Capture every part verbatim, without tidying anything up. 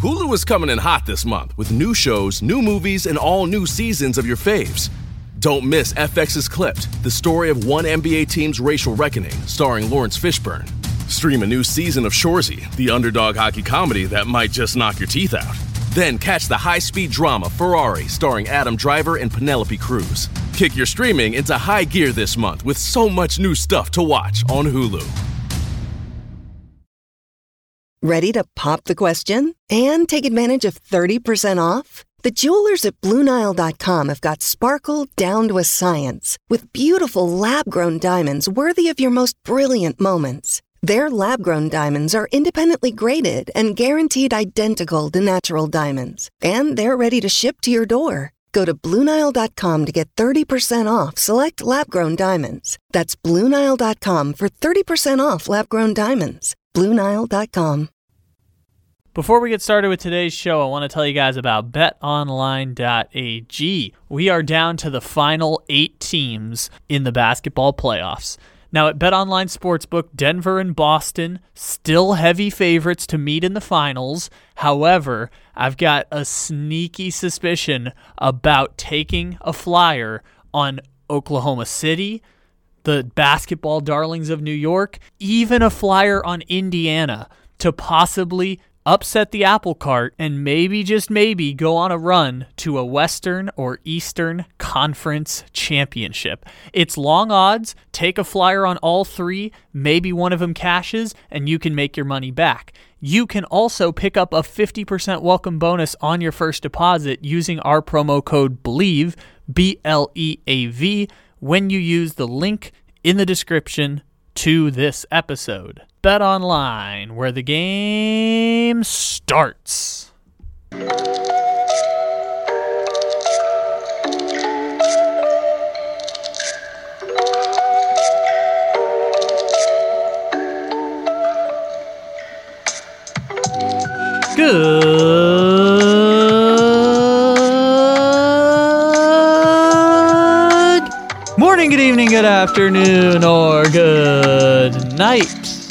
Hulu is coming in hot this month with new shows, new movies, and all new seasons of your faves. Don't miss F X's Clipped, the story of one N B A team's racial reckoning, starring Lawrence Fishburne. Stream a new season of Shoresy, the underdog hockey comedy that might just knock your teeth out. Then catch the high-speed drama Ferrari, starring Adam Driver and Penelope Cruz. Kick your streaming into high gear this month with so much new stuff to watch on Hulu. Ready to pop the question and take advantage of thirty percent off? The jewelers at Blue Nile dot com have got sparkle down to a science with beautiful lab-grown diamonds worthy of your most brilliant moments. Their lab-grown diamonds are independently graded and guaranteed identical to natural diamonds. And they're ready to ship to your door. Go to Blue Nile dot com to get thirty percent off select lab-grown diamonds. That's Blue Nile dot com for thirty percent off lab-grown diamonds. Blue Nile dot com. Before we get started with today's show, I want to tell you guys about bet online dot a g. We are down to the final eight teams in the basketball playoffs. Now at BetOnline Sportsbook, Denver and Boston still heavy favorites to meet in the finals. However, I've got a sneaky suspicion about taking a flyer on Oklahoma City, the basketball darlings of New York, even a flyer on Indiana to possibly upset the apple cart and maybe, just maybe, go on a run to a Western or Eastern Conference championship. It's long odds. Take a flyer on all three. Maybe one of them cashes, and you can make your money back. You can also pick up a fifty percent welcome bonus on your first deposit using our promo code BELIEVE, B L E A V, when you use the link in the description to this episode. Bet Online, where the game starts. Good morning, good evening, good afternoon, or good night.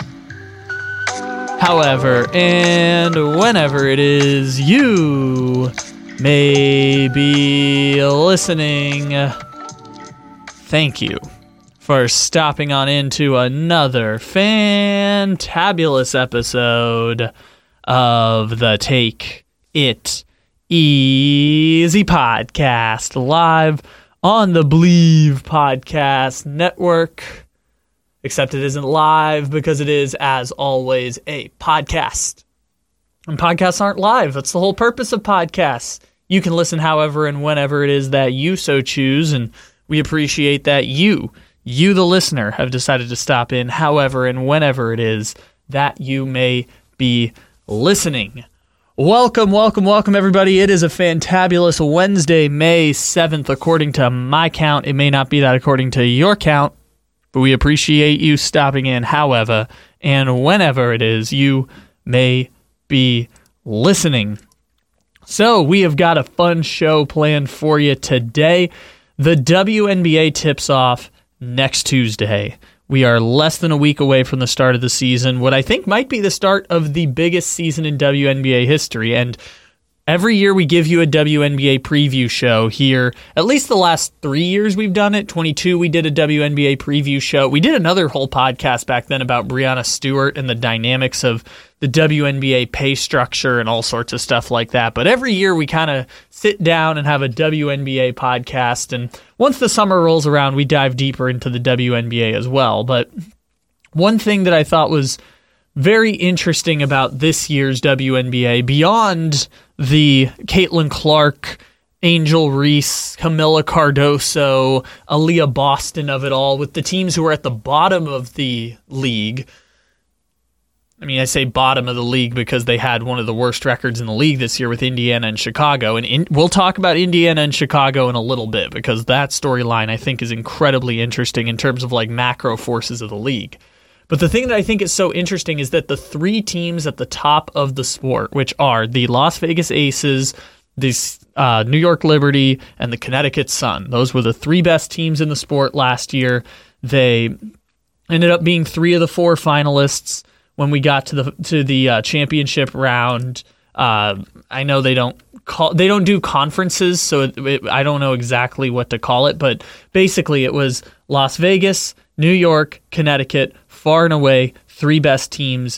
However, and whenever it is you may be listening, thank you for stopping on into another fantabulous episode of the Take It Easy podcast, live on the Believe Podcast Network. Except it isn't live because it is, as always, a podcast. And podcasts aren't live. That's the whole purpose of podcasts. You can listen however and whenever it is that you so choose, and we appreciate that you, you the listener, have decided to stop in however and whenever it is that you may be listening. Welcome, welcome, welcome, everybody. It is a fantabulous Wednesday, May seventh, according to my count. It may not be that according to your count, but we appreciate you stopping in, however, and whenever it is you may be listening. So we have got a fun show planned for you today. The W N B A tips off next Tuesday. We are less than a week away from the start of the season, what I think might be the start of the biggest season in W N B A history. And every year we give you a W N B A preview show here. At least the last three years we've done it. twenty-two we did a W N B A preview show. We did another whole podcast back then about Breanna Stewart and the dynamics of the W N B A pay structure and all sorts of stuff like that. But every year we kind of sit down and have a W N B A podcast. And once the summer rolls around, we dive deeper into the W N B A as well. But one thing that I thought was very interesting about this year's W N B A, beyond the Caitlin Clark, Angel Reese, Camila Cardoso, Aaliyah Boston of it all, with the teams who are at the bottom of the league. I mean, I say bottom of the league because they had one of the worst records in the league this year with Indiana and Chicago. And in, we'll talk about Indiana and Chicago in a little bit because that storyline, I think, is incredibly interesting in terms of like macro forces of the league. But the thing that I think is so interesting is that the three teams at the top of the sport, which are the Las Vegas Aces, the uh, New York Liberty, and the Connecticut Sun, those were the three best teams in the sport last year. They ended up being three of the four finalists when we got to the to the uh, championship round. Uh, I know they don't call they don't do conferences, so it, it, I don't know exactly what to call it, but basically it was Las Vegas, New York, Connecticut, far and away three best teams.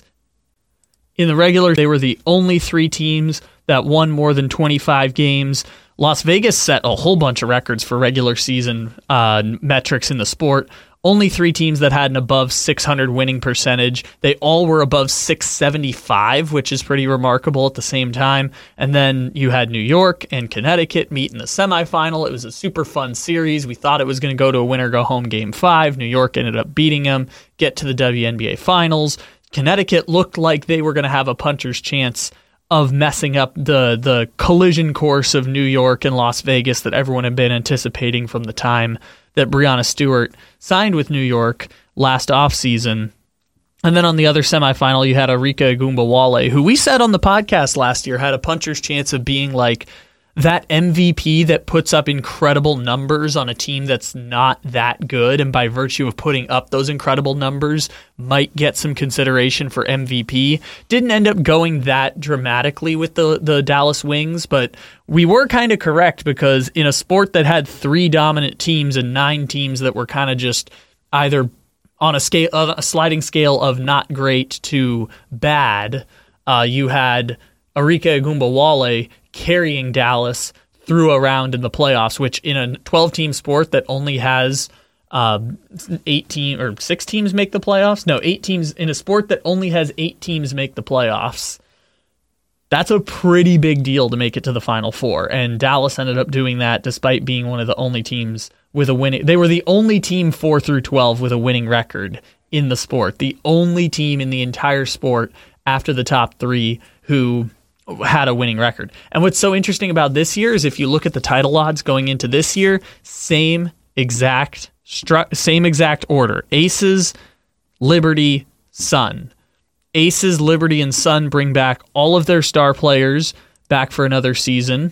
In the regular, they were the only three teams that won more than twenty-five games. Las Vegas set a whole bunch of records for regular season uh, metrics in the sport. Only three teams that had an above six hundred winning percentage. They all were above six seventy-five, which is pretty remarkable at the same time. And then you had New York and Connecticut meet in the semifinal. It was a super fun series. We thought it was going to go to a winner-go-home game five. New York ended up beating them, get to the W N B A Finals. Connecticut looked like they were going to have a puncher's chance of messing up the the collision course of New York and Las Vegas that everyone had been anticipating from the time that Breanna Stewart signed with New York last offseason. And then on the other semifinal, you had Arike Ogunbowale, who we said on the podcast last year had a puncher's chance of being like that M V P that puts up incredible numbers on a team that's not that good, and by virtue of putting up those incredible numbers might get some consideration for M V P. Didn't end up going that dramatically with the, the Dallas Wings, but we were kind of correct, because in a sport that had three dominant teams and nine teams that were kind of just either on a scale, a sliding scale of not great to bad, uh, you had Arike Ogunbowale carrying Dallas through a round in the playoffs, which in a twelve-team sport that only has uh, eight team or six teams make the playoffs. No, eight teams in a sport that only has eight teams make the playoffs. That's a pretty big deal to make it to the Final Four, and Dallas ended up doing that despite being one of the only teams with a winning. They were the only team four through twelve with a winning record in the sport. The only team in the entire sport after the top three who had a winning record. And what's so interesting about this year is if you look at the title odds going into this year, same exact stru- same exact order. Aces, Liberty, Sun. Aces, Liberty, and Sun bring back all of their star players back for another season.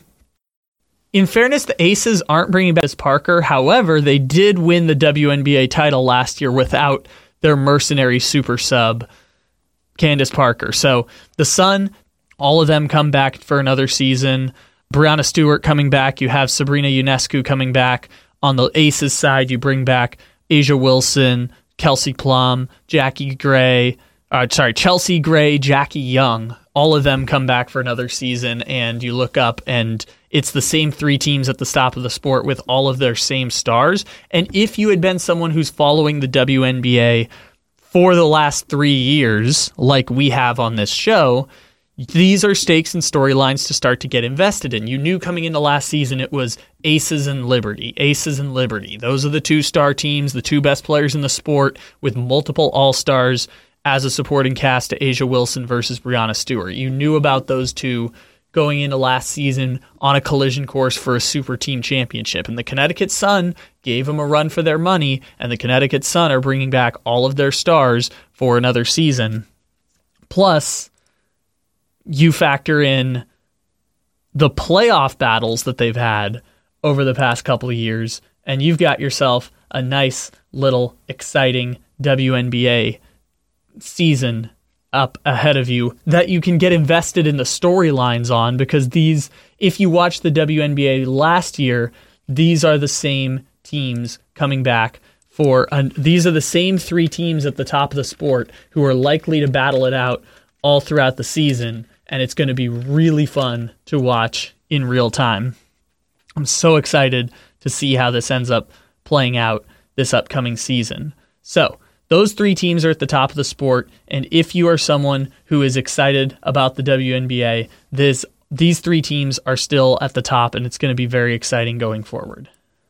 In fairness, the Aces aren't bringing back Parker. However, they did win the W N B A title last year without their mercenary super sub, Candace Parker. So the Sun, all of them come back for another season. Breanna Stewart coming back. You have Sabrina Ionescu coming back. On the Aces side, you bring back A'ja Wilson, Kelsey Plum, Jackie Gray, uh, sorry, Chelsea Gray, Jackie Young. All of them come back for another season, and you look up, and it's the same three teams at the top of the sport with all of their same stars. And if you had been someone who's following the W N B A for the last three years, like we have on this show, these are stakes and storylines to start to get invested in. You knew coming into last season it was Aces and Liberty, Aces and Liberty. Those are the two star teams, the two best players in the sport with multiple all-stars as a supporting cast to A'ja Wilson versus Breanna Stewart. You knew about those two going into last season on a collision course for a super team championship. And the Connecticut Sun gave them a run for their money, and the Connecticut Sun are bringing back all of their stars for another season. Plus, you factor in the playoff battles that they've had over the past couple of years, and you've got yourself a nice little exciting W N B A season up ahead of you that you can get invested in the storylines on, because these, if you watch the W N B A last year, these are the same teams coming back for, an, these are the same three teams at the top of the sport who are likely to battle it out all throughout the season. And it's going to be really fun to watch in real time. I'm so excited to see how this ends up playing out this upcoming season. So those three teams are at the top of the sport, and if you are someone who is excited about the W N B A, this, these three teams are still at the top, and it's going to be very exciting going forward.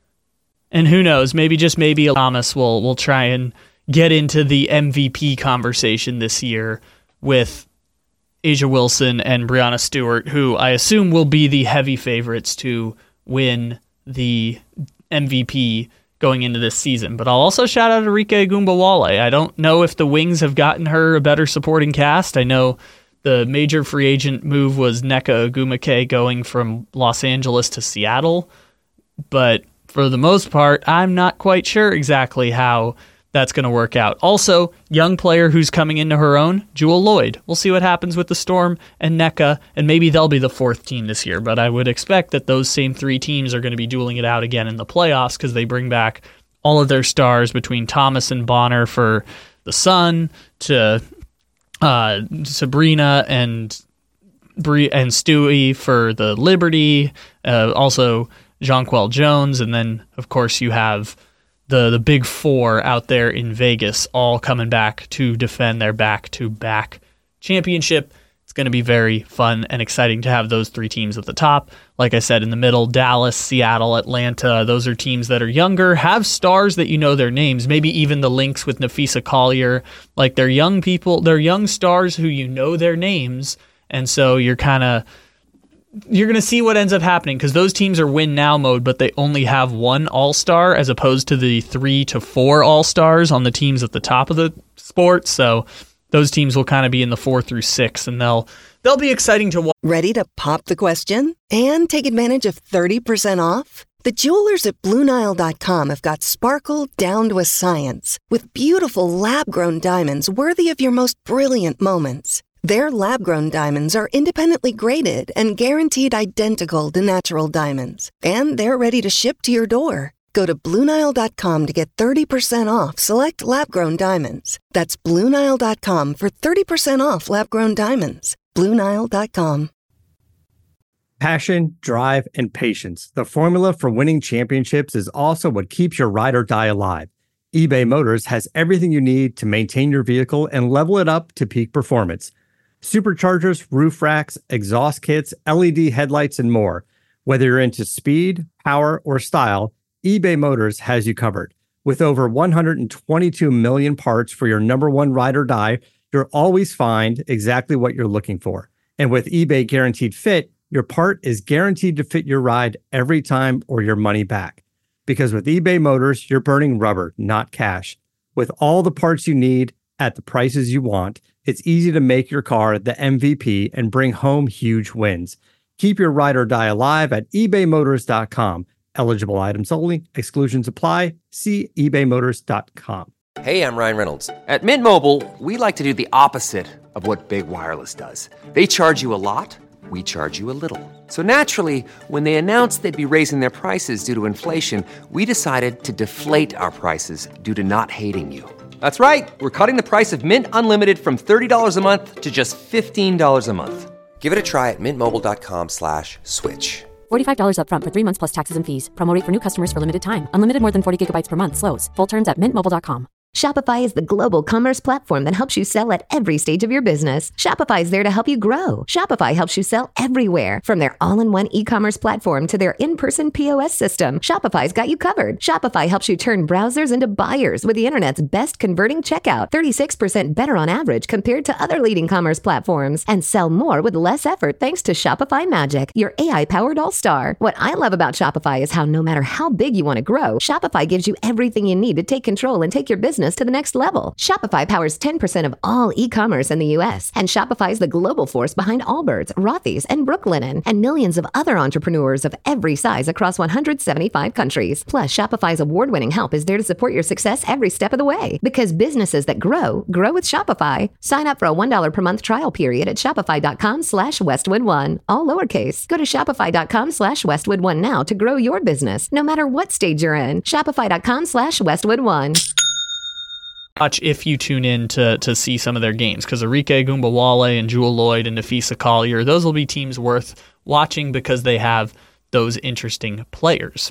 And who knows, maybe just maybe Thomas will will try and get into the M V P conversation this year with A'ja Wilson and Breanna Stewart, who I assume will be the heavy favorites to win the M V P going into this season. But I'll also shout out Arike Ogunbowale. I don't know if the Wings have gotten her a better supporting cast. I know the major free agent move was Nneka Ogwumike going from Los Angeles to Seattle, but for the most part, I'm not quite sure exactly how that's going to work out. Also, young player who's coming into her own, Jewel Lloyd. We'll see what happens with the Storm and N E C A, and maybe they'll be the fourth team this year, but I would expect that those same three teams are going to be dueling it out again in the playoffs because they bring back all of their stars between Thomas and Bonner for the Sun to uh, Sabrina and Bree and Stewie for the Liberty, uh, also Jonquel Jones, and then, of course, you have the the big four out there in Vegas all coming back to defend their back-to-back championship. It's going to be very fun and exciting to have those three teams at the top. Like I said, in the middle, Dallas, Seattle, Atlanta, those are teams that are younger, have stars that you know their names, maybe even the Lynx with Napheesa Collier. Like, they're young people, they're young stars who you know their names, and so you're kind of you're going to see what ends up happening because those teams are win now mode, but they only have one all-star as opposed to the three to four all-stars on the teams at the top of the sport. So those teams will kind of be in the four through six, and they'll they'll be exciting to watch. Ready to pop the question and take advantage of thirty percent off? The jewelers at Blue Nile dot com have got sparkle down to a science with beautiful lab-grown diamonds worthy of your most brilliant moments. Their lab-grown diamonds are independently graded and guaranteed identical to natural diamonds. And they're ready to ship to your door. Go to Blue Nile dot com to get thirty percent off select lab-grown diamonds. That's Blue Nile dot com for thirty percent off lab-grown diamonds. Blue Nile dot com. Passion, drive, and patience. The formula for winning championships is also what keeps your ride or die alive. eBay Motors has everything you need to maintain your vehicle and level it up to peak performance. Superchargers, roof racks, exhaust kits, L E D headlights, and more. Whether you're into speed, power, or style, eBay Motors has you covered. With over one hundred twenty-two million parts for your number one ride or die, you'll always find exactly what you're looking for. And with eBay Guaranteed Fit, your part is guaranteed to fit your ride every time or your money back. Because with eBay Motors, you're burning rubber, not cash. With all the parts you need at the prices you want, it's easy to make your car the M V P and bring home huge wins. Keep your ride or die alive at ebay motors dot com. Eligible items only. Exclusions apply. See ebay motors dot com. Hey, I'm Ryan Reynolds. At Mint Mobile, we like to do the opposite of what Big Wireless does. They charge you a lot, we charge you a little. So naturally, when they announced they'd be raising their prices due to inflation, we decided to deflate our prices due to not hating you. That's right. We're cutting the price of Mint Unlimited from thirty dollars a month to just fifteen dollars a month. Give it a try at mintmobile.com slash switch. forty-five dollars up front for three months plus taxes and fees. Promo rate for new customers for limited time. Unlimited more than forty gigabytes per month slows. Full terms at mint mobile dot com. Shopify is the global commerce platform that helps you sell at every stage of your business. Shopify is there to help you grow. Shopify helps you sell everywhere, from their all-in-one e-commerce platform to their in-person P O S system. Shopify's got you covered. Shopify helps you turn browsers into buyers with the internet's best converting checkout, thirty-six percent better on average compared to other leading commerce platforms, and sell more with less effort thanks to Shopify Magic, your A I-powered all-star. What I love about Shopify is how no matter how big you want to grow, Shopify gives you everything you need to take control and take your business to the next level. Shopify powers ten percent of all e-commerce in the U S, and Shopify is the global force behind Allbirds, Rothy's, and Brooklinen, and millions of other entrepreneurs of every size across one hundred seventy-five countries. Plus, Shopify's award-winning help is there to support your success every step of the way. Because businesses that grow, grow with Shopify. Sign up for a one dollar per month trial period at shopify.com slash Westwood1. All lowercase. Go to shopify.com slash Westwood1 now to grow your business, no matter what stage you're in. Shopify.com slash Westwood1. Watch if you tune in to to see some of their games, because Arike Gumbawale and Jewel Lloyd and Napheesa Collier, those will be teams worth watching because they have those interesting players.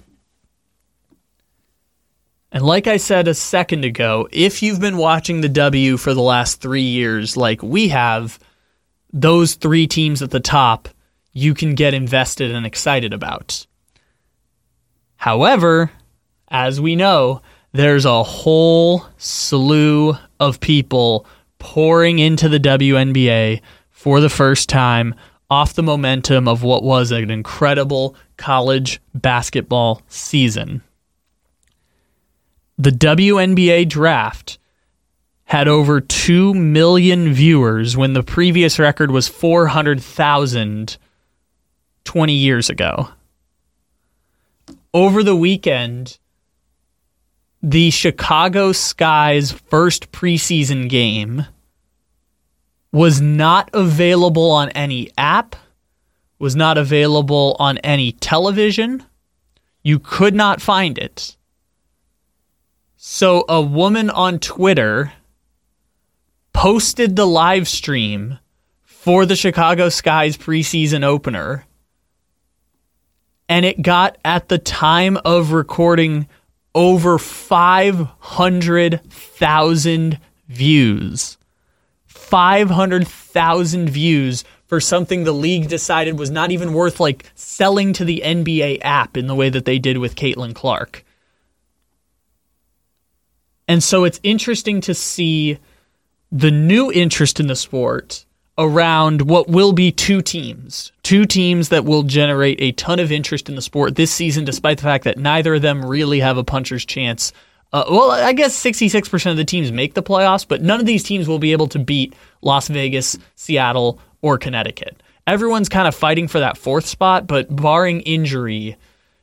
And like I said a second ago, if you've been watching the W for the last three years like we have, those three teams at the top you can get invested and excited about. However, as we know, there's a whole slew of people pouring into the W N B A for the first time off the momentum of what was an incredible college basketball season. The W N B A draft had over two million viewers when the previous record was four hundred thousand twenty years ago. Over the weekend, the Chicago Sky's first preseason game was not available on any app, was not available on any television. You could not find it. So a woman on Twitter posted the live stream for the Chicago Sky's preseason opener, and it got, at the time of recording, over five hundred thousand views. five hundred thousand views for something the league decided was not even worth like selling to the N B A app in the way that they did with Caitlin Clark. And so it's interesting to see the new interest in the sport around what will be two teams. Two teams that will generate a ton of interest in the sport this season, despite the fact that neither of them really have a puncher's chance. Uh, well, I guess sixty-six percent of the teams make the playoffs, but none of these teams will be able to beat Las Vegas, Seattle, or Connecticut. Everyone's kind of fighting for that fourth spot, but barring injury,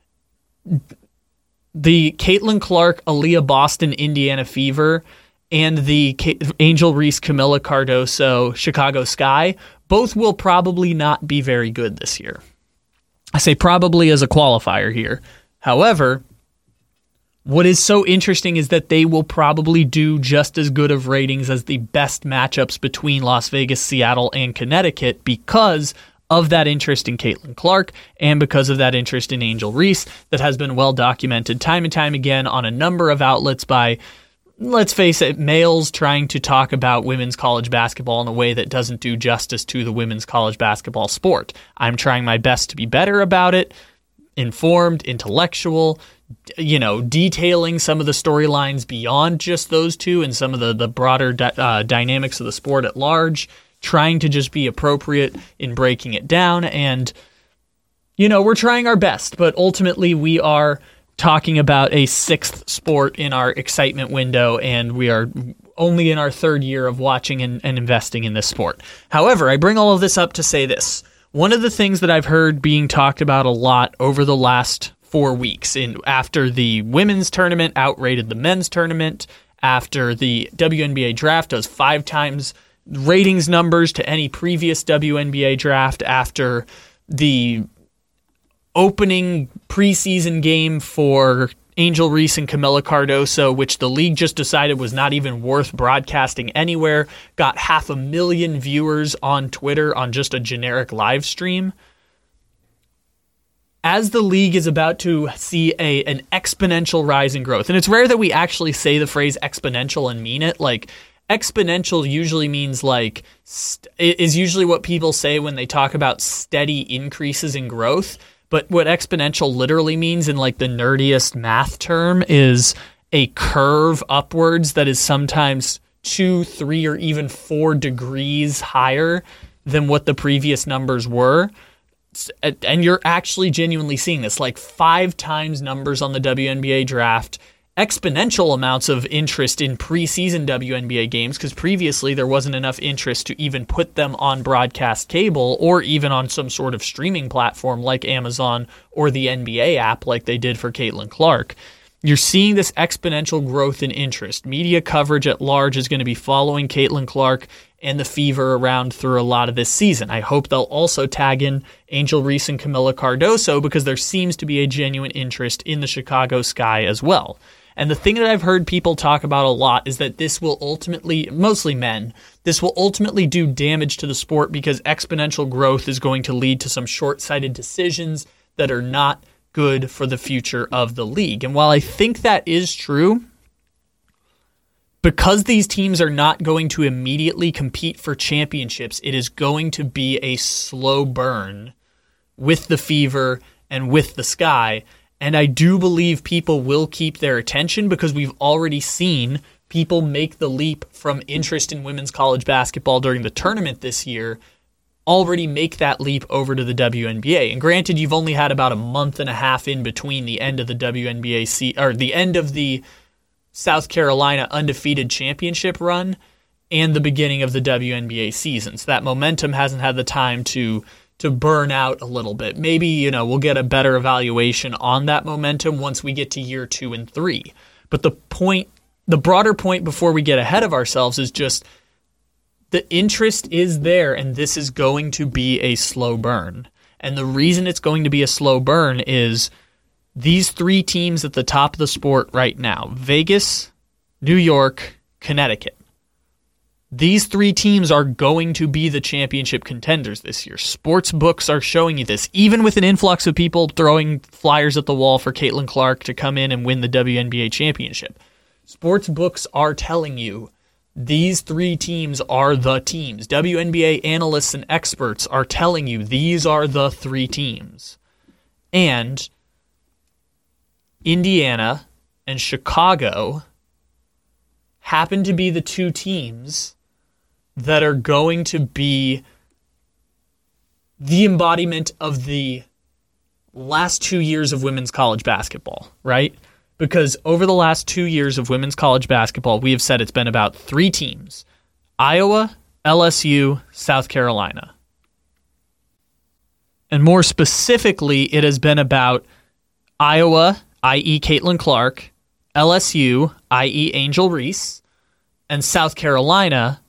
the Caitlin Clark, Aaliyah Boston, Indiana Fever, and the Angel Reese, Camila Cardoso, Chicago Sky, both will probably not be very good this year. I say probably as a qualifier here. However, what is so interesting is that they will probably do just as good of ratings as the best matchups between Las Vegas, Seattle, and Connecticut because of that interest in Caitlin Clark and because of that interest in Angel Reese that has been well documented time and time again on a number of outlets by, let's face it, males trying to talk about women's college basketball in a way that doesn't do justice to the women's college basketball sport. I'm trying my best to be better about it, informed, intellectual, you know, detailing some of the storylines beyond just those two and some of the, the broader di- uh, dynamics of the sport at large, trying to just be appropriate in breaking it down. And, you know, we're trying our best, but ultimately we are talking about a sixth sport in our excitement window, and we are only in our third year of watching and, and investing in this sport. However, I bring all of this up to say this. One of the things that I've heard being talked about a lot over the last four weeks, in after the women's tournament outrated the men's tournament, after the W N B A draft does five times ratings numbers to any previous W N B A draft, after the opening preseason game for Angel Reese and Camila Cardoso, which the league just decided was not even worth broadcasting anywhere, got half a million viewers on Twitter on just a generic live stream. As the league is about to see a an exponential rise in growth, and it's rare that we actually say the phrase exponential and mean it. Like, exponential usually means like st- is usually what people say when they talk about steady increases in growth. But what exponential literally means in like the nerdiest math term is a curve upwards that is sometimes two, three, or even four degrees higher than what the previous numbers were. And you're actually genuinely seeing this, like five times numbers on the W N B A draft, exponential amounts of interest in preseason W N B A games, because previously there wasn't enough interest to even put them on broadcast cable or even on some sort of streaming platform like Amazon or the N B A app like they did for Caitlin Clark. You're seeing this exponential growth in interest. Media coverage at large is going to be following Caitlin Clark and the Fever around through a lot of this season. I hope they'll also tag in Angel Reese and Camila Cardoso because there seems to be a genuine interest in the Chicago Sky as well. And the thing that I've heard people talk about a lot is that this will ultimately, mostly men, this will ultimately do damage to the sport because exponential growth is going to lead to some short-sighted decisions that are not good for the future of the league. And while I think that is true, because these teams are not going to immediately compete for championships, it is going to be a slow burn with the Fever and with the Sky. And I do believe people will keep their attention because we've already seen people make the leap from interest in women's college basketball during the tournament this year, already make that leap over to the W N B A. And granted, you've only had about a month and a half in between the end of the W N B A se- or the end of the South Carolina undefeated championship run and the beginning of the W N B A season. So that momentum hasn't had the time to to burn out a little bit. Maybe, you know, we'll get a better evaluation on that momentum once we get to year two and three. But the point, the broader point before we get ahead of ourselves is just the interest is there, and this is going to be a slow burn. And the reason it's going to be a slow burn is these three teams at the top of the sport right now, Vegas, New York, Connecticut. These three teams are going to be the championship contenders this year. Sports books are showing you this, even with an influx of people throwing flyers at the wall for Caitlin Clark to come in and win the W N B A championship. Sports books are telling you these three teams are the teams. W N B A analysts and experts are telling you these are the three teams. And Indiana and Chicago happen to be the two teams that are going to be the embodiment of the last two years of women's college basketball, right? Because over the last two years of women's college basketball, we have said it's been about three teams: Iowa, L S U, South Carolina. And more specifically, it has been about Iowa, that is. Caitlin Clark, L S U, that is. Angel Reese, and South Carolina.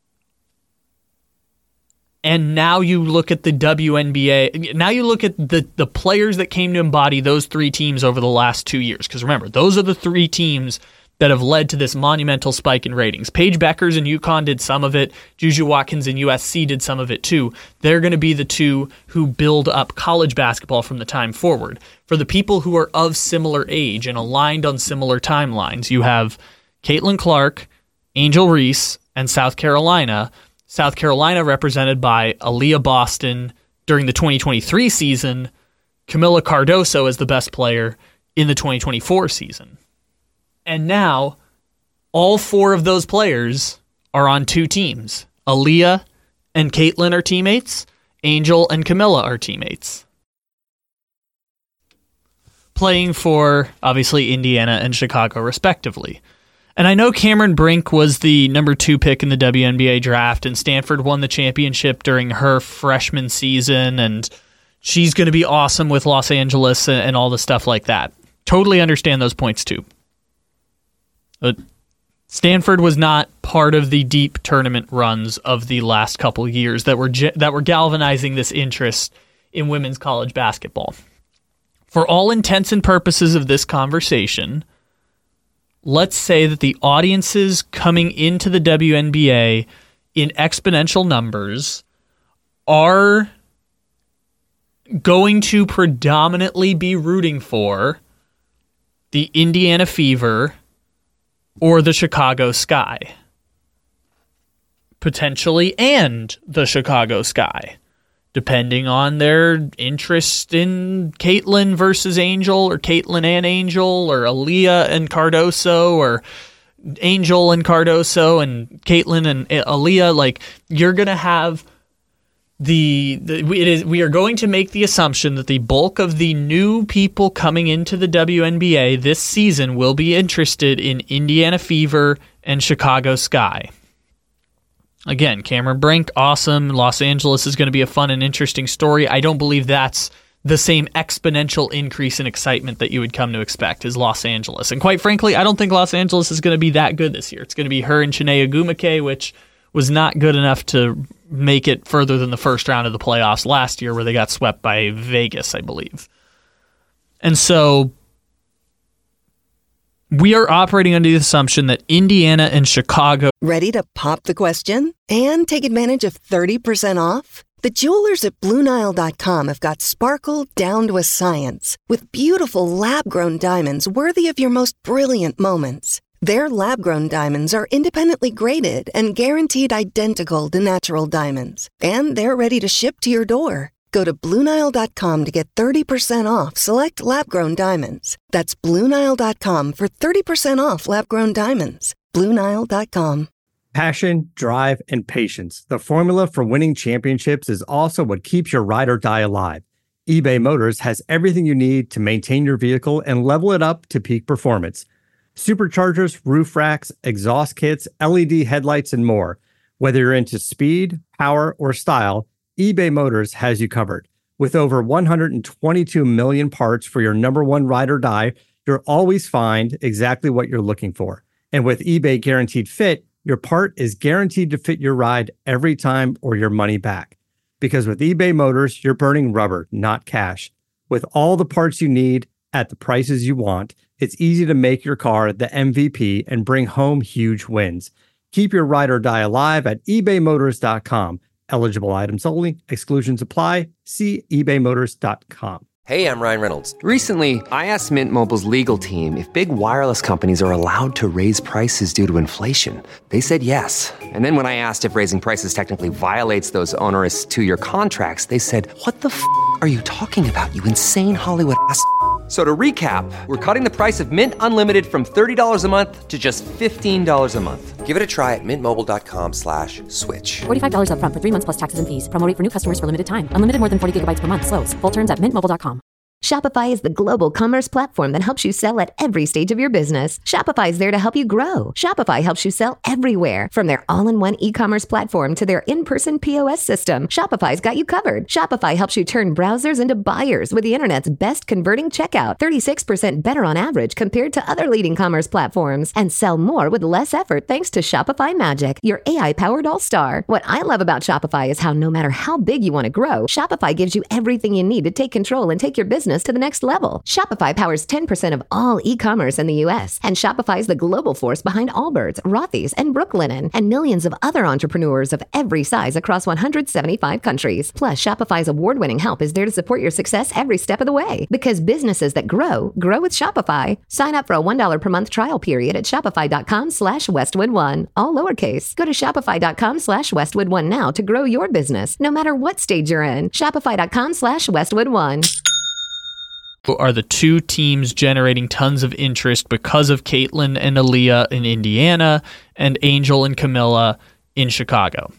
And now you look at the W N B A, now you look at the, the players that came to embody those three teams over the last two years. Because remember, those are the three teams that have led to this monumental spike in ratings. Paige Beckers and UConn did some of it. Juju Watkins and U S C did some of it too. They're going to be the two who build up college basketball from the time forward. For the people who are of similar age and aligned on similar timelines, you have Caitlin Clark, Angel Reese, and South Carolina. South Carolina represented by Aaliyah Boston during the twenty twenty-three season, Camila Cardoso as the best player in the twenty twenty-four season. And now, all four of those players are on two teams. Aaliyah and Caitlin are teammates. Angel and Camila are teammates. Playing for, obviously, Indiana and Chicago, respectively. And I know Cameron Brink was the number two pick in the W N B A draft, and Stanford won the championship during her freshman season, and she's going to be awesome with Los Angeles and, and all the stuff like that. Totally understand those points, too. But Stanford was not part of the deep tournament runs of the last couple of years that were ge- that were galvanizing this interest in women's college basketball. For all intents and purposes of this conversation, let's say that the audiences coming into the W N B A in exponential numbers are going to predominantly be rooting for the Indiana Fever or the Chicago Sky. Potentially, and the Chicago Sky, depending on their interest in Caitlin versus Angel, or Caitlin and Angel, or Aaliyah and Cardoso, or Angel and Cardoso, and Caitlin and Aaliyah. Like, you're going to have the, the it is we are going to make the assumption that the bulk of the new people coming into the W N B A this season will be interested in Indiana Fever and Chicago Sky. Again, Cameron Brink, awesome. Los Angeles is going to be a fun and interesting story. I don't believe that's the same exponential increase in excitement that you would come to expect as Los Angeles. And quite frankly, I don't think Los Angeles is going to be that good this year. It's going to be her and Chiney Ogwumike, which was not good enough to make it further than the first round of the playoffs last year, where they got swept by Vegas, I believe. And so we are operating under the assumption that Indiana and Chicago... Ready to pop the question and take advantage of thirty percent off? The jewelers at Blue Nile dot com have got sparkle down to a science with beautiful lab-grown diamonds worthy of your most brilliant moments. Their lab-grown diamonds are independently graded and guaranteed identical to natural diamonds. And they're ready to ship to your door. Go to Blue Nile dot com to get thirty percent off select lab-grown diamonds. That's Blue Nile dot com for thirty percent off lab-grown diamonds. Blue Nile dot com. Passion, drive, and patience. The formula for winning championships is also what keeps your ride or die alive. eBay Motors has everything you need to maintain your vehicle and level it up to peak performance. Superchargers, roof racks, exhaust kits, L E D headlights, and more. Whether you're into speed, power, or style, eBay Motors has you covered. With over one hundred twenty-two million parts for your number one ride or die, you'll always find exactly what you're looking for. And with eBay Guaranteed Fit, your part is guaranteed to fit your ride every time or your money back. Because with eBay Motors, you're burning rubber, not cash. With all the parts you need at the prices you want, it's easy to make your car the M V P and bring home huge wins. Keep your ride or die alive at ebay motors dot com. Eligible items only. Exclusions apply. See ebay motors dot com. Hey, I'm Ryan Reynolds. Recently, I asked Mint Mobile's legal team if big wireless companies are allowed to raise prices due to inflation. They said yes. And then when I asked if raising prices technically violates those onerous two-year contracts, they said, "What the f*** are you talking about, you insane Hollywood ass f- So to recap, we're cutting the price of Mint Unlimited from thirty dollars a month to just fifteen dollars a month. Give it a try at mintmobile.com slash switch. forty-five dollars up front for three months plus taxes and fees. Promo rate for new customers for limited time. Unlimited more than forty gigabytes per month. Slows full terms at mint mobile dot com. Shopify is the global commerce platform that helps you sell at every stage of your business. Shopify is there to help you grow. Shopify helps you sell everywhere, from their all-in-one e-commerce platform to their in-person P O S system. Shopify's got you covered. Shopify helps you turn browsers into buyers with the internet's best converting checkout, thirty-six percent better on average compared to other leading commerce platforms, and sell more with less effort thanks to Shopify Magic, your A I-powered all-star. What I love about Shopify is how no matter how big you want to grow, Shopify gives you everything you need to take control and take your business to the next level. Shopify powers ten percent of all e-commerce in the U S, and Shopify is the global force behind Allbirds, Rothy's, and Brooklinen, and millions of other entrepreneurs of every size across one hundred seventy-five countries. Plus, Shopify's award-winning help is there to support your success every step of the way. Because businesses that grow, grow with Shopify. Sign up for a one dollar per month trial period at shopify.com slash Westwood One. All lowercase. Go to shopify.com slash Westwood One now to grow your business, no matter what stage you're in. Shopify.com slash Westwood One. Are the two teams generating tons of interest because of Caitlin and Aaliyah in Indiana and Angel and Camilla in Chicago.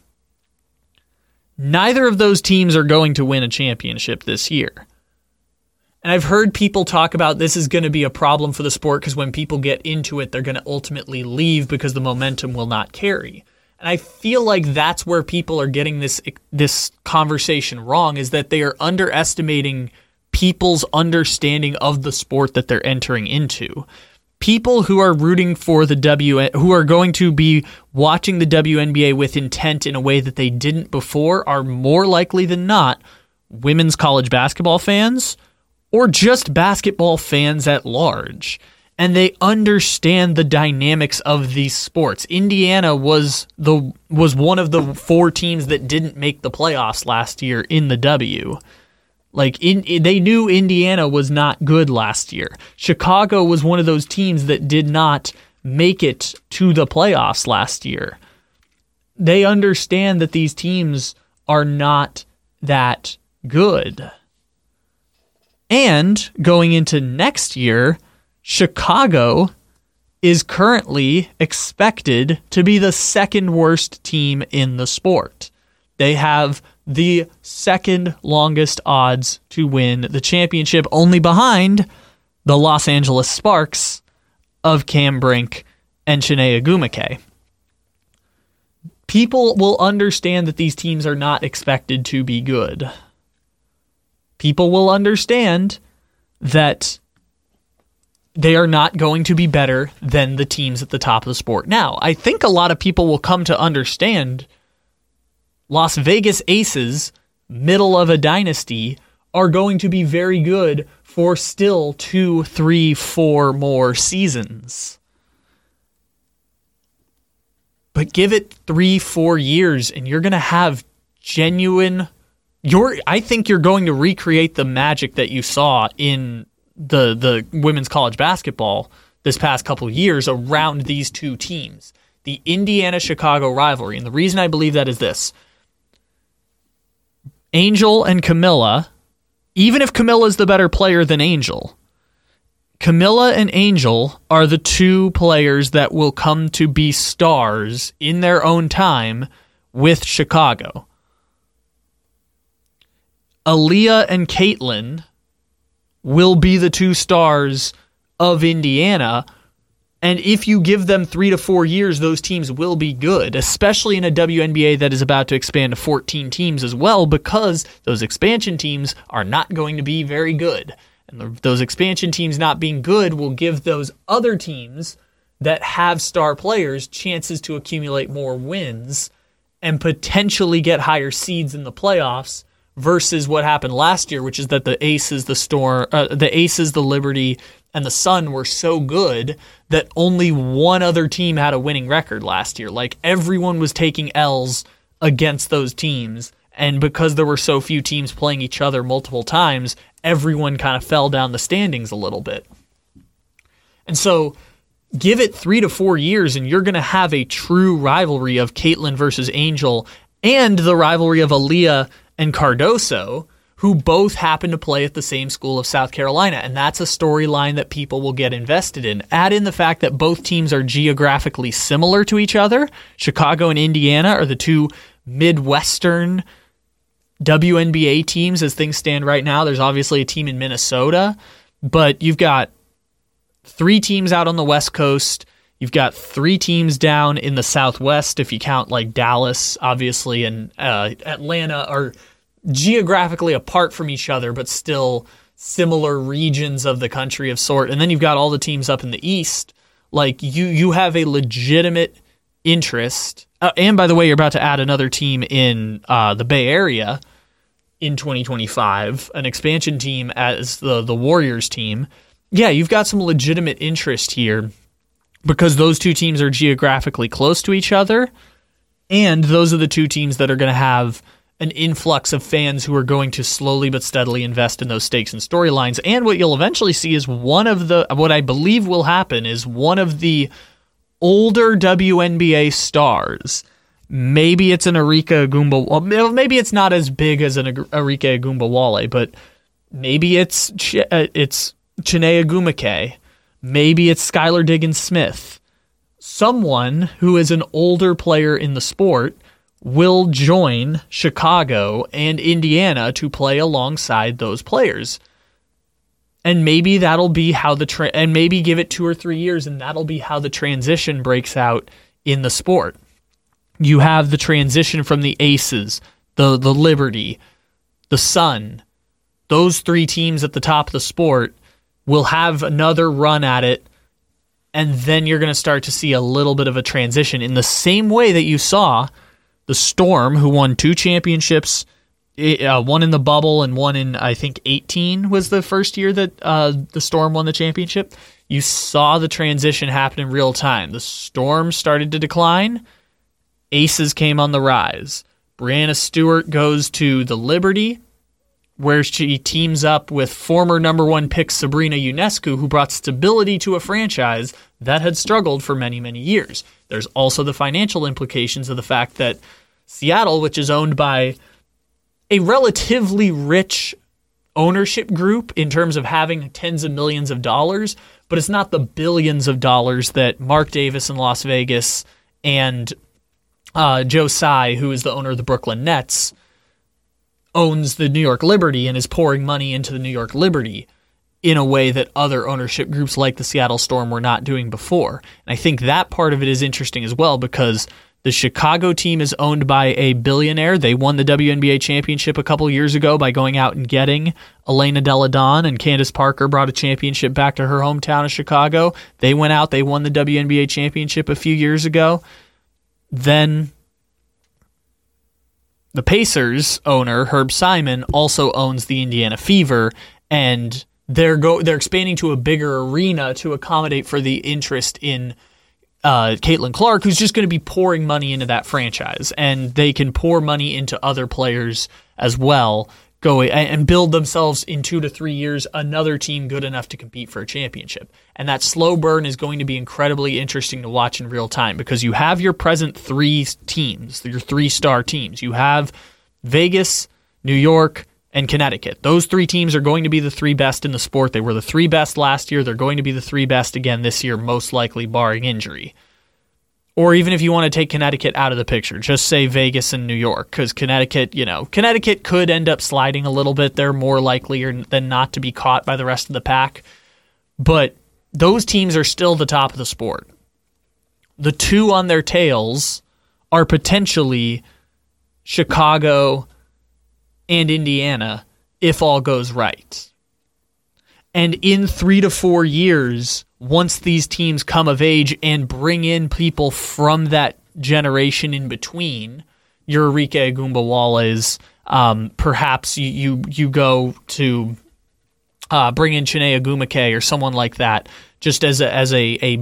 Neither of those teams are going to win a championship this year. And I've heard people talk about this is going to be a problem for the sport because when people get into it, they're going to ultimately leave because the momentum will not carry. And I feel like that's where people are getting this this conversation wrong, is that they are underestimating people's understanding of the sport that they're entering into. People who are rooting for the W, who are going to be watching the W N B A with intent in a way that they didn't before, are more likely than not women's college basketball fans or just basketball fans at large. And they understand the dynamics of these sports. Indiana was the was one of the four teams that didn't make the playoffs last year in the W. Like, in, they knew Indiana was not good last year. Chicago was one of those teams that did not make it to the playoffs last year. They understand that these teams are not that good. And going into next year, Chicago is currently expected to be the second worst team in the sport. They have the second longest odds to win the championship, only behind the Los Angeles Sparks of Cam Brink and Chiney Ogwumike. People will understand that these teams are not expected to be good. People will understand that they are not going to be better than the teams at the top of the sport. Now, I think a lot of people will come to understand Las Vegas Aces, middle of a dynasty, are going to be very good for still two, three, four more seasons. But give it three, four years, and you're going to have genuine... You're, I think you're going to recreate the magic that you saw in the, the women's college basketball this past couple of years around these two teams. The Indiana-Chicago rivalry. And the reason I believe that is this. Angel and Camilla, even if Camilla is the better player than Angel, Camilla and Angel are the two players that will come to be stars in their own time with Chicago. Aaliyah and Caitlin will be the two stars of Indiana, and if you give them three to four years, those teams will be good, especially in a W N B A that is about to expand to fourteen teams as well, because those expansion teams are not going to be very good. And the, those expansion teams not being good will give those other teams that have star players chances to accumulate more wins and potentially get higher seeds in the playoffs versus what happened last year, which is that the Aces, the Storm, uh, the Aces, the Liberty, and the Sun were so good that only one other team had a winning record last year. Like, everyone was taking L's against those teams, and because there were so few teams playing each other multiple times, everyone kind of fell down the standings a little bit. And so give it three to four years and you're going to have a true rivalry of Caitlyn versus Angel and the rivalry of Aaliyah and Cardoso, who both happen to play at the same school of South Carolina. And that's a storyline that people will get invested in. Add in the fact that both teams are geographically similar to each other. Chicago and Indiana are the two Midwestern W N B A teams as things stand right now. There's obviously a team in Minnesota, but you've got three teams out on the West Coast. You've got three teams down in the Southwest, if you count like Dallas, obviously, and uh, Atlanta are geographically apart from each other, but still similar regions of the country of sort. And then you've got all the teams up in the East. Like, you, you have a legitimate interest. Uh, and by the way, you're about to add another team in uh, the Bay Area in twenty twenty-five, an expansion team as the, the Warriors team. Yeah, you've got some legitimate interest here because those two teams are geographically close to each other, and those are the two teams that are going to have an influx of fans who are going to slowly but steadily invest in those stakes and storylines. And what you'll eventually see is one of the, what I believe will happen is one of the older W N B A stars, maybe it's an Arika Agumba, maybe it's not as big as an Arika Agumbawale, but maybe it's Ch- uh, it's Chiney Agumake, maybe it's Skylar Diggins-Smith. Someone who is an older player in the sport will join Chicago and Indiana to play alongside those players. And maybe that'll be how the tra- and maybe give it two or three years and that'll be how the transition breaks out in the sport. You have the transition from the Aces, the the Liberty, the Sun. Those three teams at the top of the sport will have another run at it, and then you're going to start to see a little bit of a transition in the same way that you saw the Storm, who won two championships, uh, one in the bubble and one in, I think, eighteen was the first year that uh, the Storm won the championship. You saw the transition happen in real time. The Storm started to decline. Aces came on the rise. Brianna Stewart goes to the Liberty, where she teams up with former number one pick Sabrina Ionescu, who brought stability to a franchise that had struggled for many, many years. There's also the financial implications of the fact that Seattle, which is owned by a relatively rich ownership group in terms of having tens of millions of dollars, but it's not the billions of dollars that Mark Davis in Las Vegas and uh, Joe Tsai, who is the owner of the Brooklyn Nets, owns the New York Liberty and is pouring money into the New York Liberty in a way that other ownership groups like the Seattle Storm were not doing before. And I think that part of it is interesting as well because the Chicago team is owned by a billionaire. They won the W N B A championship a couple years ago by going out and getting Elena Delle Donne, and Candace Parker brought a championship back to her hometown of Chicago. They went out, they won the W N B A championship a few years ago. Then the Pacers owner, Herb Simon, also owns the Indiana Fever, and they're go they're expanding to a bigger arena to accommodate for the interest in uh, Caitlin Clark, who's just going to be pouring money into that franchise, and they can pour money into other players as well, go and build themselves in two to three years another team good enough to compete for a championship. And that slow burn is going to be incredibly interesting to watch in real time because you have your present three teams, your three-star teams. You have Vegas, New York, and Connecticut. Those three teams are going to be the three best in the sport. They were the three best last year. They're going to be the three best again this year, most likely barring injury. Or even if you want to take Connecticut out of the picture, just say Vegas and New York, because Connecticut, you know, Connecticut could end up sliding a little bit. They're more likely than not to be caught by the rest of the pack. But those teams are still the top of the sport. The two on their tails are potentially Chicago and Indiana if all goes right. And in three to four years, once these teams come of age and bring in people from that generation in between, your Arike Ogunbowales, um, perhaps you, you, you go to uh, bring in Chiney Ogwumike or someone like that, just as a, as a, a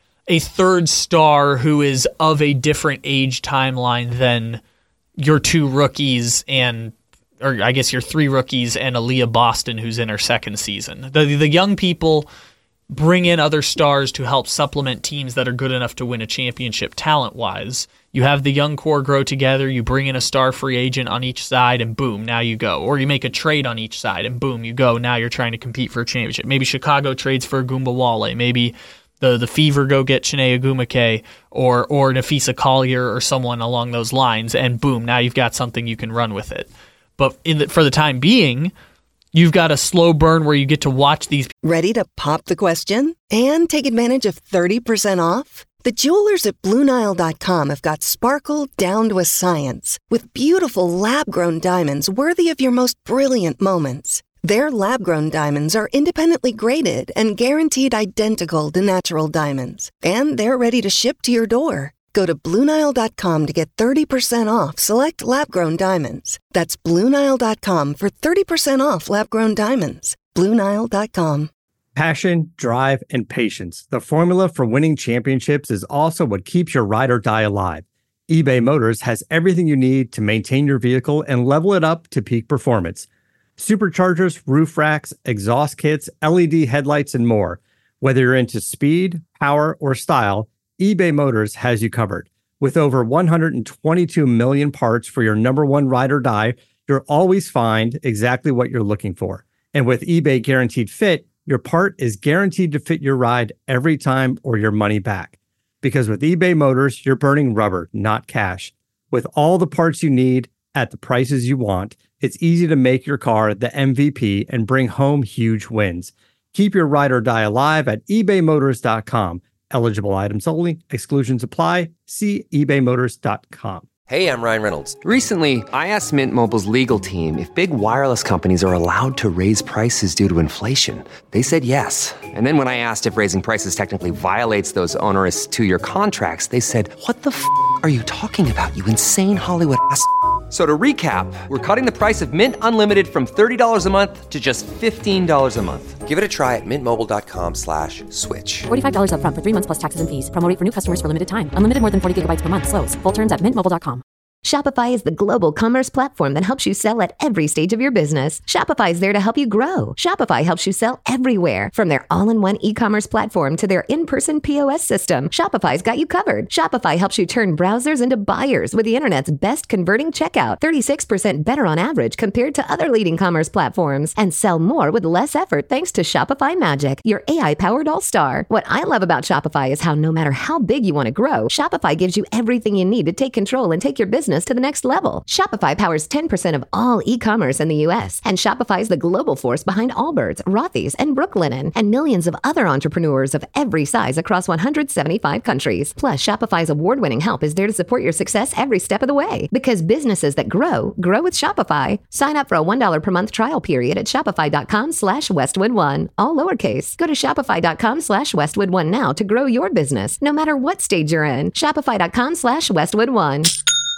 a third star who is of a different age timeline than your two rookies and, or I guess your three rookies and Aaliyah Boston, who's in her second season. The the young people bring in other stars to help supplement teams that are good enough to win a championship talent-wise. You have the young core grow together, you bring in a star free agent on each side, and boom, now you go. Or you make a trade on each side, and boom, you go. Now you're trying to compete for a championship. Maybe Chicago trades for Ogunbowale. Maybe the the Fever go get Chiney Ogwumike or or Nafisa Collier or someone along those lines, and boom, now you've got something you can run with it. But in the, for the time being, you've got a slow burn where you get to watch these. Ready to pop the question and take advantage of thirty percent off? The jewelers at Blue Nile dot com have got sparkle down to a science with beautiful lab-grown diamonds worthy of your most brilliant moments. Their lab-grown diamonds are independently graded and guaranteed identical to natural diamonds. And they're ready to ship to your door. Go to Blue Nile dot com to get thirty percent off select lab-grown diamonds. That's Blue Nile dot com for thirty percent off lab-grown diamonds. Blue Nile dot com. Passion, drive, and patience. The formula for winning championships is also what keeps your ride or die alive. eBay Motors has everything you need to maintain your vehicle and level it up to peak performance. Superchargers, roof racks, exhaust kits, L E D headlights, and more. Whether you're into speed, power, or style, eBay Motors has you covered. With over one hundred twenty-two million parts for your number one ride or die, you'll always find exactly what you're looking for. And with eBay Guaranteed Fit, your part is guaranteed to fit your ride every time or your money back. Because with eBay Motors, you're burning rubber, not cash. With all the parts you need at the prices you want, it's easy to make your car the M V P and bring home huge wins. Keep your ride or die alive at ebay motors dot com. Eligible items only. Exclusions apply. See ebay motors dot com. Hey, I'm Ryan Reynolds. Recently, I asked Mint Mobile's legal team if big wireless companies are allowed to raise prices due to inflation. They said yes. And then when I asked if raising prices technically violates those onerous two-year contracts, they said, "What the f*** are you talking about, you insane Hollywood ass f- So to recap, we're cutting the price of Mint Unlimited from thirty dollars a month to just fifteen dollars a month. Give it a try at mintmobile.com slash switch. forty-five dollars up front for three months plus taxes and fees. Promo rate for new customers for limited time. Unlimited more than forty gigabytes per month. Slows full terms at mint mobile dot com. Shopify is the global commerce platform that helps you sell at every stage of your business. Shopify is there to help you grow. Shopify helps you sell everywhere, from their all-in-one e-commerce platform to their in-person P O S system. Shopify's got you covered. Shopify helps you turn browsers into buyers with the internet's best converting checkout, thirty-six percent better on average compared to other leading commerce platforms, and sell more with less effort thanks to Shopify Magic, your A I-powered all-star. What I love about Shopify is how no matter how big you want to grow, Shopify gives you everything you need to take control and take your business to the next level. Shopify powers ten percent of all e-commerce in the U S, and Shopify is the global force behind Allbirds, Rothy's, and Brooklinen, and millions of other entrepreneurs of every size across one hundred seventy-five countries. Plus, Shopify's award-winning help is there to support your success every step of the way. Because businesses that grow, grow with Shopify. Sign up for a one dollar per month trial period at shopify.com slash Westwood1, all lowercase. Go to shopify.com slash Westwood1 now to grow your business, no matter what stage you're in. Shopify.com slash Westwood1.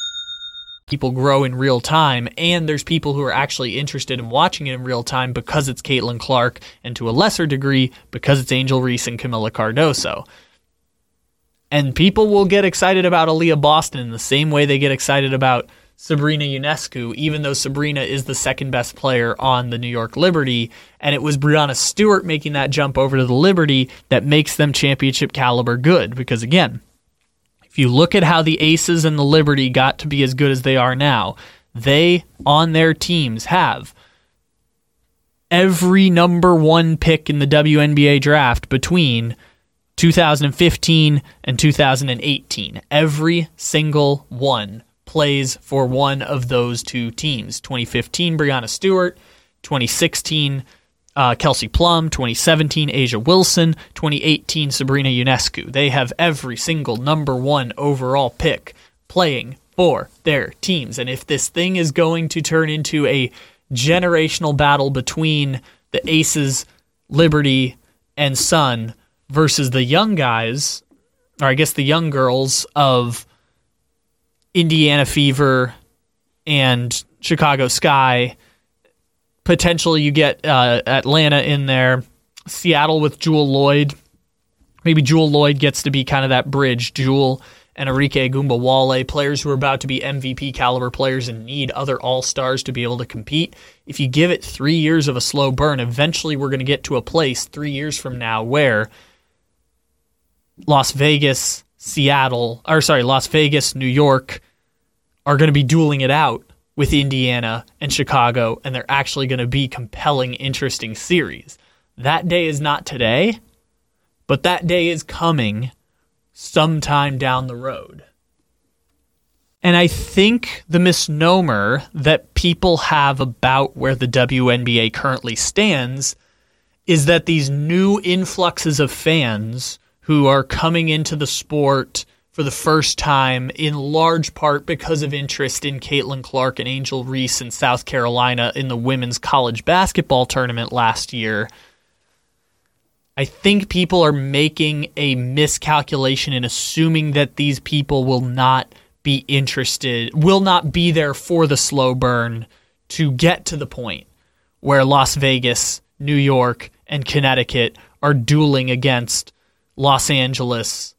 People grow in real time, and there's people who are actually interested in watching it in real time because it's Caitlin Clark, and to a lesser degree, because it's Angel Reese and Camila Cardoso. And people will get excited about Aaliyah Boston in the same way they get excited about Sabrina Ionescu, even though Sabrina is the second best player on the New York Liberty, and it was Breanna Stewart making that jump over to the Liberty that makes them championship caliber good, because again, if you look at how the Aces and the Liberty got to be as good as they are now, they, on their teams, have every number one pick in the W N B A draft between two thousand fifteen and two thousand eighteen. Every single one plays for one of those two teams. twenty fifteen, Breanna Stewart. twenty sixteen, Uh, Kelsey Plum, twenty seventeen, Asia Wilson, twenty eighteen, Sabrina Ionescu. They have every single number one overall pick playing for their teams. And if this thing is going to turn into a generational battle between the Aces Liberty, and Sun versus the young guys, or I guess the young girls of Indiana Fever and Chicago Sky. Potentially you get uh, Atlanta in there, Seattle with Jewel Lloyd. Maybe Jewel Lloyd gets to be kind of that bridge. Jewel and Arike Agumba-Wale, players who are about to be M V P caliber players and need other all-stars to be able to compete. If you give it three years of a slow burn, eventually we're going to get to a place three years from now where Las Vegas, Seattle, or sorry, Las Vegas, New York are going to be dueling it out with Indiana and Chicago, and they're actually going to be compelling, interesting series. That day is not today, but that day is coming sometime down the road. And I think the misnomer that people have about where the W N B A currently stands is that these new influxes of fans who are coming into the sport for the first time, in large part because of interest in Caitlin Clark and Angel Reese in South Carolina in the women's college basketball tournament last year, I think people are making a miscalculation in assuming that these people will not be interested, will not be there for the slow burn to get to the point where Las Vegas, New York, and Connecticut are dueling against Los Angeles,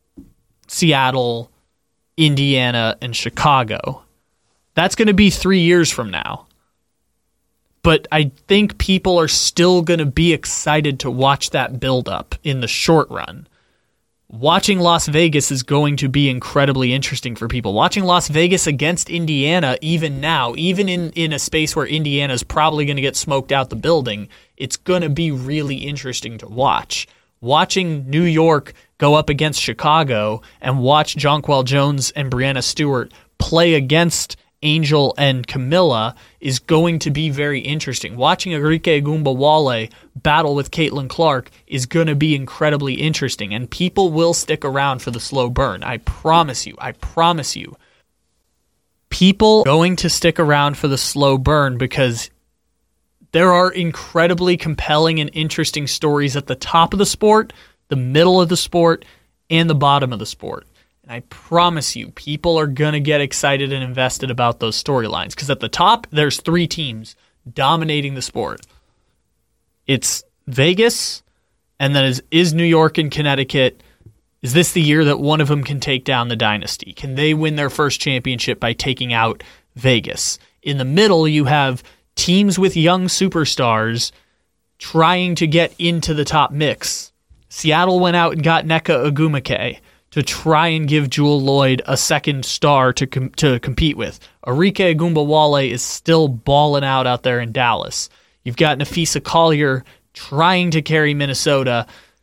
Seattle, Indiana, and Chicago. That's going to be three years from now. But I think people are still going to be excited to watch that build-up in the short run. Watching Las Vegas is going to be incredibly interesting for people. Watching Las Vegas against Indiana, even now, even in, in a space where Indiana is probably going to get smoked out the building, it's going to be really interesting to watch. Watching New York go up against Chicago and watch Jonquel Jones and Breanna Stewart play against Angel and Camilla is going to be very interesting. Watching Arike Agumba-Wale battle with Caitlin Clark is going to be incredibly interesting, and people will stick around for the slow burn. I promise you. I promise you. People are going to stick around for the slow burn because there are incredibly compelling and interesting stories at the top of the sport, the middle of the sport, and the bottom of the sport. And I promise you, people are going to get excited and invested about those storylines. Because at the top, there's three teams dominating the sport. It's Vegas, and then is, is New York and Connecticut. Is this the year that one of them can take down the dynasty? Can they win their first championship by taking out Vegas? In the middle, you have teams with young superstars trying to get into the top mix. Seattle went out and got Nneka Ogwumike to try and give Jewel Lloyd a second star to com- to compete with. Arike Agumba-Wale is still balling out out there in Dallas. You've got Napheesa Collier trying to carry Minnesota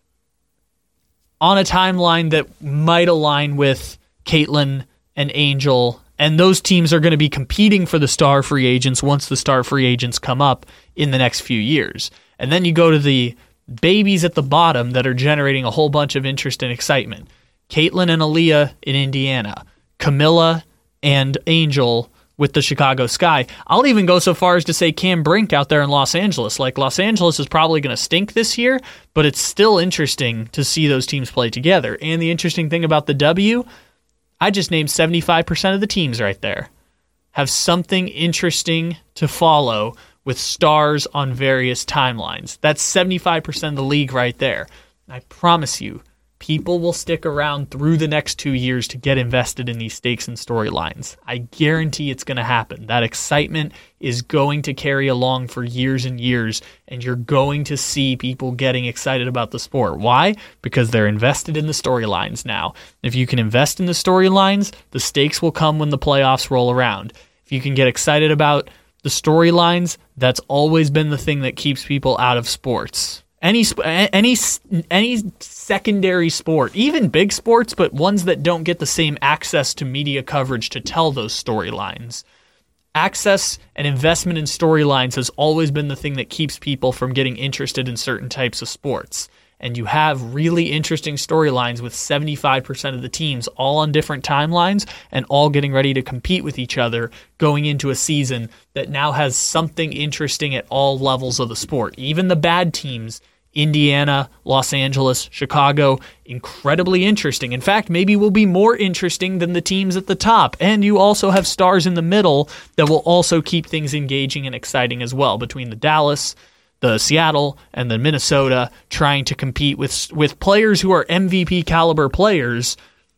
on a timeline that might align with Caitlin and Angel, and those teams are going to be competing for the star free agents once the star free agents come up in the next few years. And then you go to the babies at the bottom that are generating a whole bunch of interest and excitement. Caitlin and Aaliyah in Indiana, Camilla and Angel with the Chicago Sky. I'll even go so far as to say Cam Brink out there in Los Angeles. Like, Los Angeles is probably going to stink this year, but it's still interesting to see those teams play together. And the interesting thing about the W, I just named seventy-five percent of the teams right there have something interesting to follow with stars on various timelines. That's seventy-five percent of the league right there. I promise you, people will stick around through the next two years to get invested in these stakes and storylines. I guarantee it's going to happen. That excitement is going to carry along for years and years, and you're going to see people getting excited about the sport. Why? Because they're invested in the storylines now. If you can invest in the storylines, the stakes will come when the playoffs roll around. If you can get excited about the storylines, that's always been the thing that keeps people out of sports. Any any any secondary sport, even big sports, but ones that don't get the same access to media coverage to tell those storylines. Access and investment in storylines has always been the thing that keeps people from getting interested in certain types of sports. And you have really interesting storylines with seventy-five percent of the teams all on different timelines and all getting ready to compete with each other going into a season that now has something interesting at all levels of the sport. Even the bad teams Indiana, Los Angeles, Chicago, incredibly interesting. In fact, maybe will be more interesting than the teams at the top. And you also have stars in the middle that will also keep things engaging and exciting as well, between the Dallas, the Seattle, and the Minnesota, trying to compete with with players who are M V P caliber players.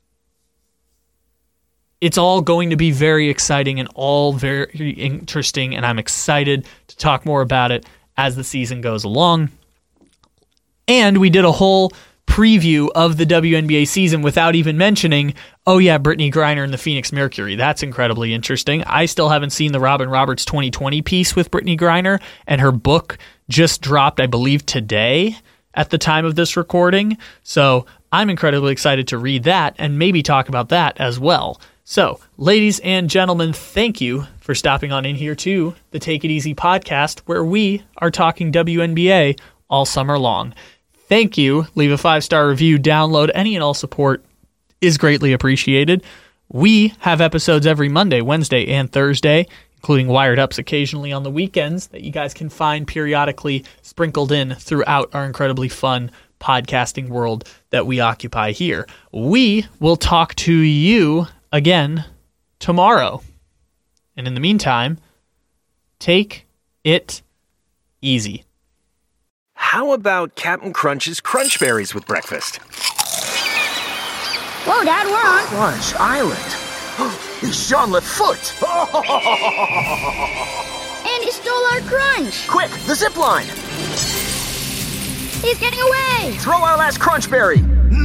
It's all going to be very exciting and all very interesting, and I'm excited to talk more about it as the season goes along. And we did a whole preview of the W N B A season without even mentioning, oh yeah, Brittany Griner and the Phoenix Mercury. That's incredibly interesting. I still haven't seen the Robin Roberts twenty twenty piece with Brittany Griner, and her book just dropped, I believe, today at the time of this recording. So I'm incredibly excited to read that and maybe talk about that as well. So, ladies and gentlemen, thank you for stopping on in here to the Take It Easy podcast, where we are talking W N B A all summer long. Thank you. Leave a five-star review, download. Any and all support is greatly appreciated. We have episodes every Monday, Wednesday, and Thursday, including Wired Ups occasionally on the weekends that you guys can find periodically sprinkled in throughout our incredibly fun podcasting world that we occupy here. We will talk to you again tomorrow. And in the meantime, take it easy. How about Captain Crunch's Crunch Berries with breakfast? Whoa, Dad, we're on Crunch Island. It's Jean Lafoot. And he stole our crunch. Quick, the zip line. He's getting away. Throw our last Crunch Berry.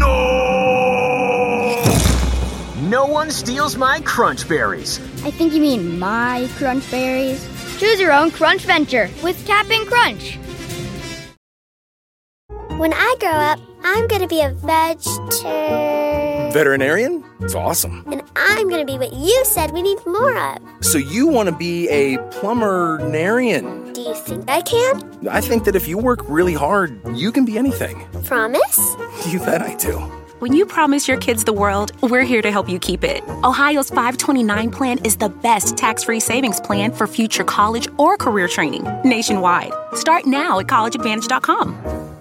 No! No one steals my Crunch Berries. I think you mean my Crunch Berries. Choose your own Crunch venture with Captain Crunch. When I grow up, I'm going to be a vegetarian. Veterinarian? It's awesome. And I'm going to be what you said we need more of. So you want to be a plumber-narian? Do you think I can? I think that if you work really hard, you can be anything. Promise? You bet I do. When you promise your kids the world, we're here to help you keep it. Ohio's five twenty-nine plan is the best tax-free savings plan for future college or career training nationwide. Start now at college advantage dot com.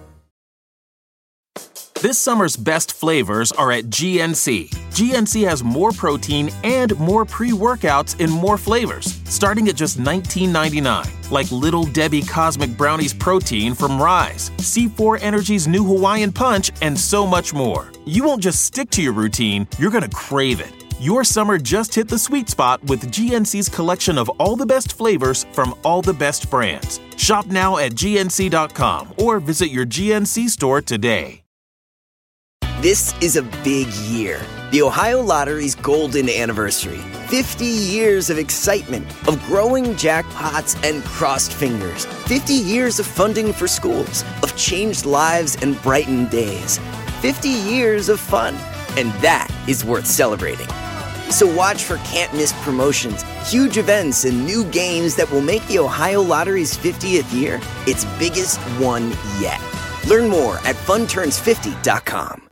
This summer's best flavors are at G N C. G N C has more protein and more pre-workouts in more flavors, starting at just nineteen ninety-nine, like Little Debbie Cosmic Brownies Protein from Rise, C four Energy's new Hawaiian Punch, and so much more. You won't just stick to your routine, you're gonna crave it. Your summer just hit the sweet spot with G N C's collection of all the best flavors from all the best brands. Shop now at G N C dot com or visit your G N C store today. This is a big year. The Ohio Lottery's golden anniversary. fifty years of excitement, of growing jackpots and crossed fingers. fifty years of funding for schools, of changed lives and brightened days. fifty years of fun, and that is worth celebrating. So watch for can't-miss promotions, huge events, and new games that will make the Ohio Lottery's fiftieth year its biggest one yet. Learn more at fun turns fifty dot com.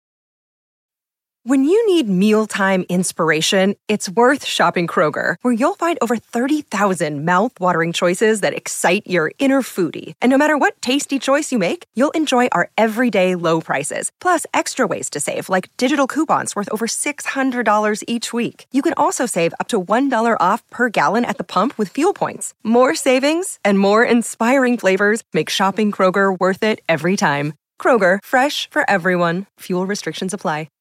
When you need mealtime inspiration, it's worth shopping Kroger, where you'll find over thirty thousand mouth-watering choices that excite your inner foodie. And no matter what tasty choice you make, you'll enjoy our everyday low prices, plus extra ways to save, like digital coupons worth over six hundred dollars each week. You can also save up to one dollar off per gallon at the pump with fuel points. More savings and more inspiring flavors make shopping Kroger worth it every time. Kroger, fresh for everyone. Fuel restrictions apply.